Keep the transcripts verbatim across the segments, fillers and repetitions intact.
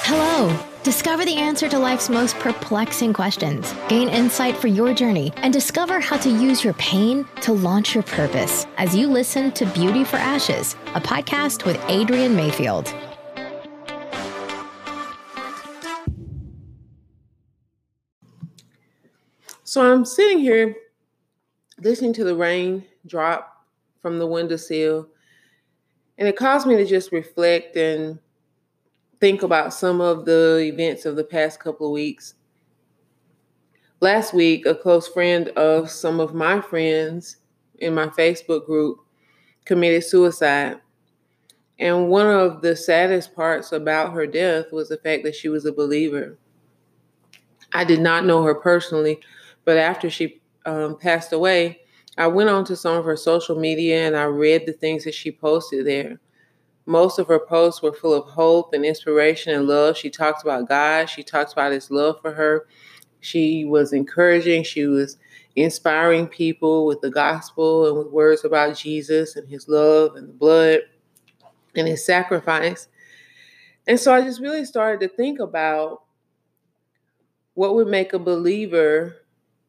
Hello! Discover the answer to life's most perplexing questions, gain insight for your journey, and discover how to use your pain to launch your purpose as you listen to Beauty for Ashes, a podcast with Adrienne Mayfield. So I'm sitting here listening to the rain drop from the windowsill, and it caused me to just reflect and think about some of the events of the past couple of weeks. Last week, a close friend of some of my friends in my Facebook group committed suicide. And one of the saddest parts about her death was the fact that she was a believer. I did not know her personally, but after she um, passed away, I went on to some of her social media and I read the things that she posted there. Most of her posts were full of hope and inspiration and love. She talked about God. She talked about his love for her. She was encouraging. She was inspiring people with the gospel and with words about Jesus and his love and the blood and his sacrifice. And so I just really started to think about what would make a believer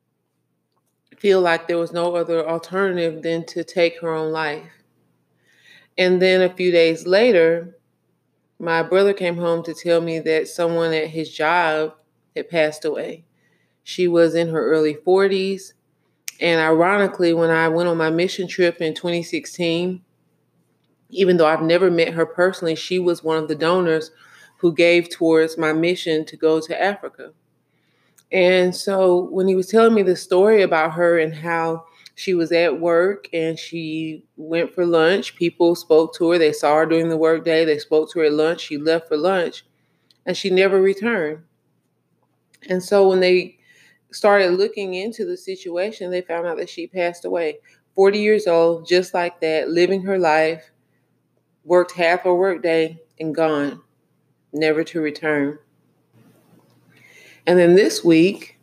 feel like there was no other alternative than to take her own life. And then a few days later, my brother came home to tell me that someone at his job had passed away. She was in her early forties. And ironically, when I went on my mission trip in twenty sixteen, even though I've never met her personally, she was one of the donors who gave towards my mission to go to Africa. And so when he was telling me the story about her and how she was at work and she went for lunch, people spoke to her. They saw her during the workday. They spoke to her at lunch. She left for lunch and she never returned. And so when they started looking into the situation, they found out that she passed away. forty years old, just like that, living her life, worked half a workday and gone, never to return. And then this week,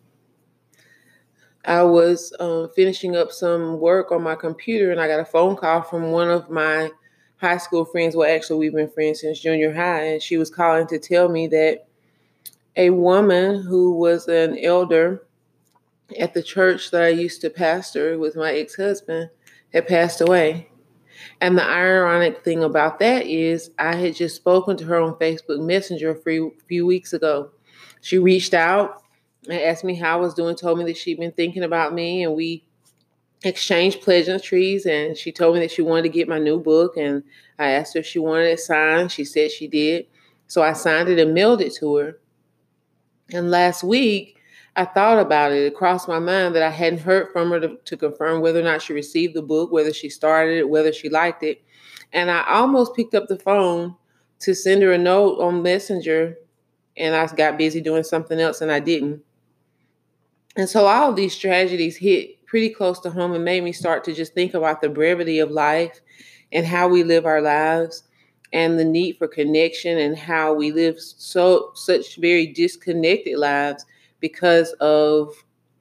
I was uh, finishing up some work on my computer and I got a phone call from one of my high school friends. Well, actually, we've been friends since junior high. And she was calling to tell me that a woman who was an elder at the church that I used to pastor with my ex-husband had passed away. And the ironic thing about that is I had just spoken to her on Facebook Messenger a few, few weeks ago. She reached out and asked me how I was doing, told me that she'd been thinking about me, and we exchanged pleasantries, and she told me that she wanted to get my new book, and I asked her if she wanted it signed. She said she did. So I signed it and mailed it to her. And last week, I thought about it. It crossed my mind that I hadn't heard from her to, to confirm whether or not she received the book, whether she started it, whether she liked it. And I almost picked up the phone to send her a note on Messenger, and I got busy doing something else and I didn't. And so all of these tragedies hit pretty close to home and made me start to just think about the brevity of life and how we live our lives and the need for connection and how we live so such very disconnected lives because of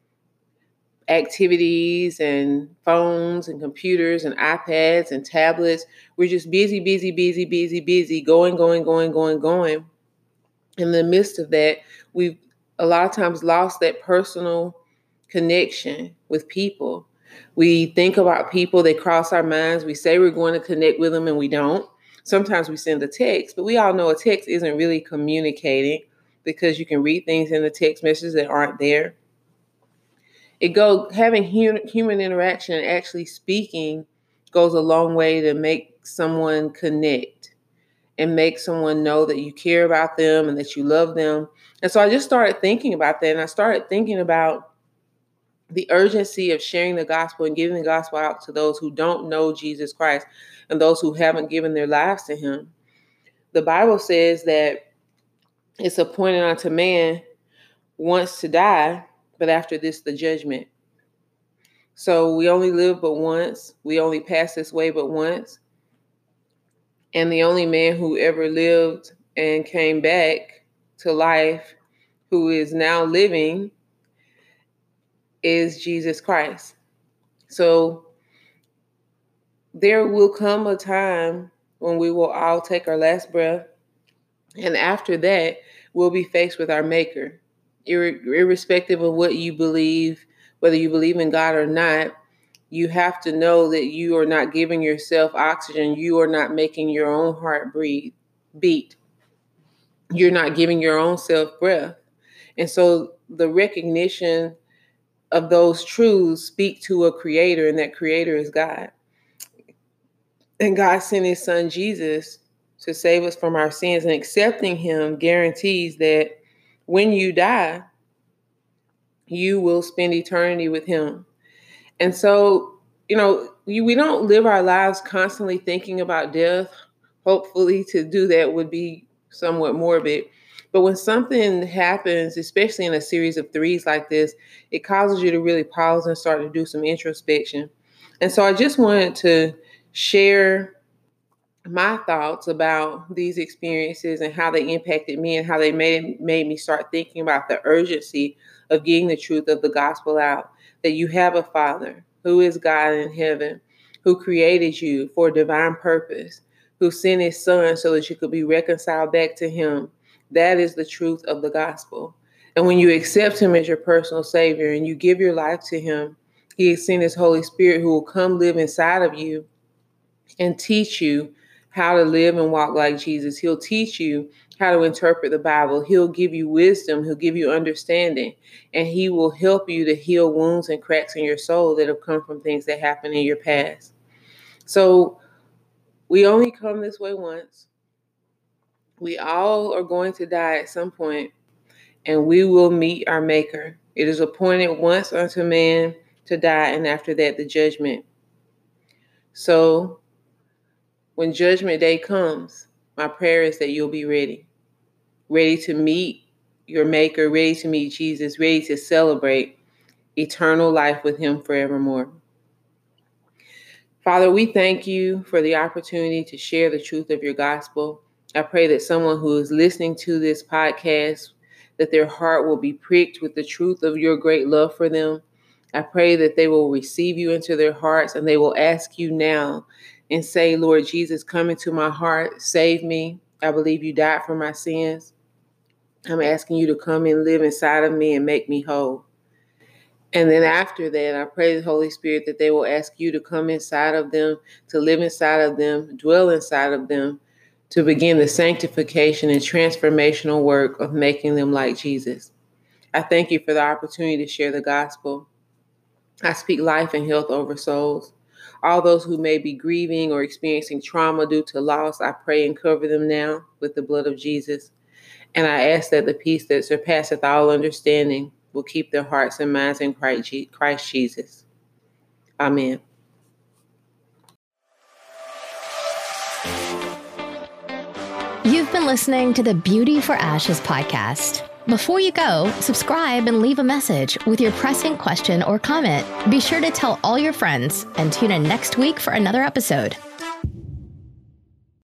activities and phones and computers and iPads and tablets. We're just busy, busy, busy, busy, busy, going, going, going, going, going. In the midst of that, we've a lot of times lost that personal connection with people. We think about people, they cross our minds. We say we're going to connect with them and we don't. Sometimes we send a text, but we all know a text isn't really communicating because you can read things in the text messages that aren't there. It go having human, human interaction and actually speaking goes a long way to make someone connect and make someone know that you care about them and that you love them. And so I just started thinking about that. And I started thinking about the urgency of sharing the gospel and giving the gospel out to those who don't know Jesus Christ and those who haven't given their lives to him. The Bible says that it's appointed unto man once to die, but after this, the judgment. So we only live but once. We only pass this way but once. And the only man who ever lived and came back to life, who is now living, is Jesus Christ. So there will come a time when we will all take our last breath And after that, we'll be faced with our Maker. Ir- irrespective of what you believe, whether you believe in God or not, you have to know that you are not giving yourself oxygen. You are not making your own heart breathe, beat. You're not giving your own self breath. And so the recognition of those truths speak to a creator, and that creator is God. And God sent his son Jesus to save us from our sins, and accepting him guarantees that when you die, you will spend eternity with him. And so, you know, you, we don't live our lives constantly thinking about death. Hopefully, to do that would be somewhat morbid. But when something happens, especially in a series of threes like this, it causes you to really pause and start to do some introspection. And so I just wanted to share my thoughts about these experiences and how they impacted me and how they made, made me start thinking about the urgency of getting the truth of the gospel out. That you have a Father who is God in heaven, who created you for a divine purpose, who sent his son so that you could be reconciled back to him. That is the truth of the gospel. And when you accept him as your personal savior and you give your life to him, he has sent his Holy Spirit who will come live inside of you and teach you how to live and walk like Jesus. He'll teach you how to interpret the Bible. He'll give you wisdom. He'll give you understanding. And he will help you to heal wounds and cracks in your soul that have come from things that happened in your past. So we only come this way once. We all are going to die at some point, and we will meet our Maker. It is appointed once unto man to die, and after that, the judgment. So when judgment day comes, my prayer is that you'll be ready, ready to meet your Maker, ready to meet Jesus, ready to celebrate eternal life with him forevermore. Father, we thank you for the opportunity to share the truth of your gospel. I pray that someone who is listening to this podcast, that their heart will be pricked with the truth of your great love for them. I pray that they will receive you into their hearts and they will ask you now and say, Lord Jesus, come into my heart, save me. I believe you died for my sins. I'm asking you to come and live inside of me and make me whole. And then after that, I pray the Holy Spirit that they will ask you to come inside of them, to live inside of them, dwell inside of them, to begin the sanctification and transformational work of making them like Jesus. I thank you for the opportunity to share the gospel. I speak life and health over souls. All those who may be grieving or experiencing trauma due to loss, I pray and cover them now with the blood of Jesus. And I ask that the peace that surpasseth all understanding will keep their hearts and minds in Christ Jesus. Amen. You've been listening to the Beauty for Ashes podcast. Before you go, subscribe and leave a message with your pressing question or comment. Be sure to tell all your friends and tune in next week for another episode.